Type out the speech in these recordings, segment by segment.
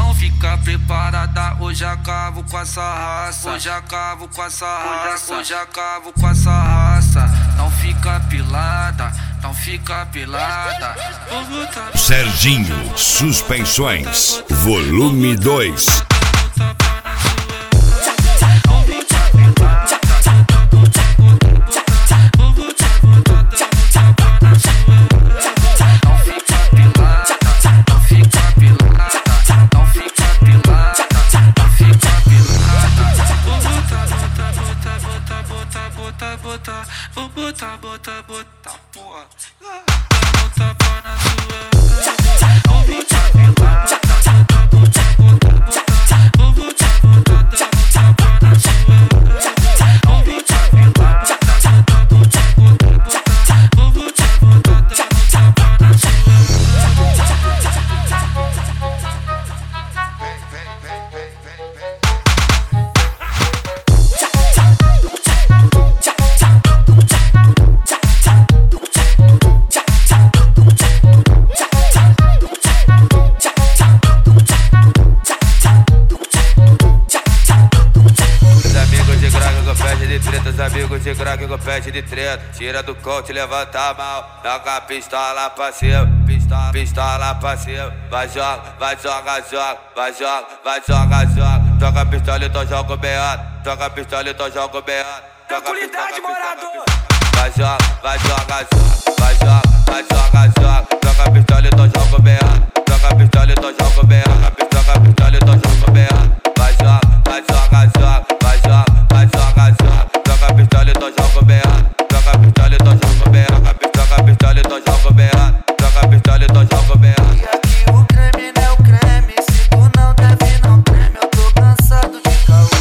Então fica preparada, hoje acabo com essa raça. Hoje acabo com essa raça. Hoje acabo com essa raça. Não fica pilada, não fica pilada. Serginho Suspensões, volume 2. Bota, porra. Os amigos de crack com pede de treta, tira do coach, levanta a mão, joga a pistola pra cima, pistola pra cima, vai joga, vai joga, joga, vai joga, vai joga, joga, joga a pistola então joga o beado, joga a pistola então joga o beado, Tranquilidade, morador. Vai joga, vai joga, joga, vai joga, vai joga, joga, joga a pistola então joga o beado, joga a pistola então joga o beado, joga a pistola então joga o beado, vai joga, vai joga, joga, vai joga, vai joga, joga. Joga a pistola então joga o beado, joga a pistola então joga o beado, joga a pistola então joga o beado, joga a pistola então joga o beado. E aqui o creme não é o creme, se tu não deve não treme, eu tô cansado de caô.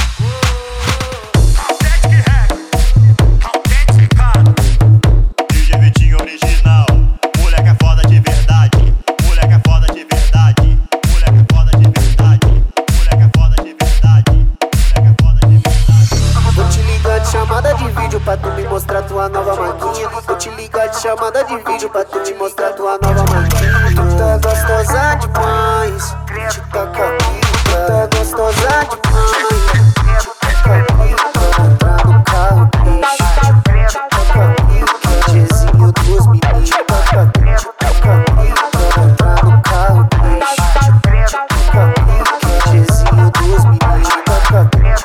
DJ Vitinho original, moleque é foda de verdade, moleque é foda de verdade, moleque é foda de verdade, moleque é foda de verdade, moleque é foda de verdade. Vou te ligar de chamada de vídeo pra tu me mostrar tua nova maquinha. Vou te ligar de chamada de vídeo pra tu te mostrar tua nova maquinha. Tu tá gostosa demais, te taca a pica. Tá gostosa demais, te taca a pica. Entrar no carro, bicho, te taca a pica. Jezinho dos meninos, te taca a pica. Entrar no carro, bicho, te taca a pica. Jezinho dos meninos, te taca a pica.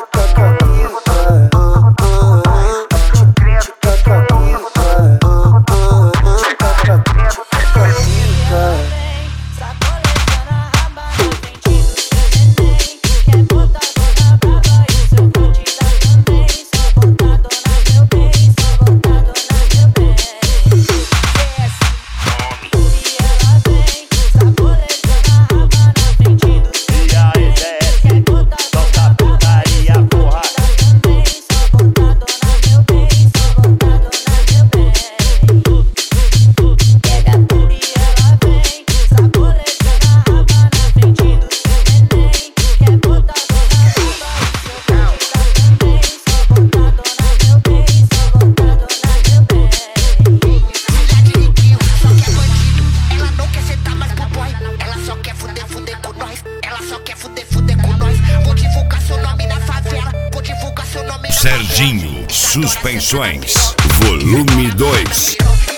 Serginho Suspensões, volume 2.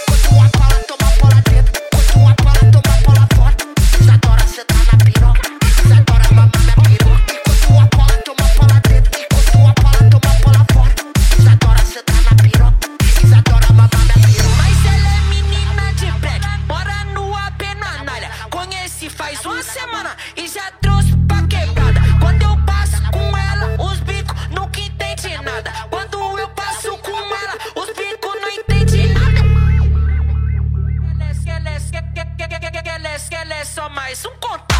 Faz uma semana e já trouxe pra quebrada. Quando eu passo com ela, os bicos nunca entendem nada. Quando eu passo com ela, os bicos não entendem nada. Ela é só mais um contato.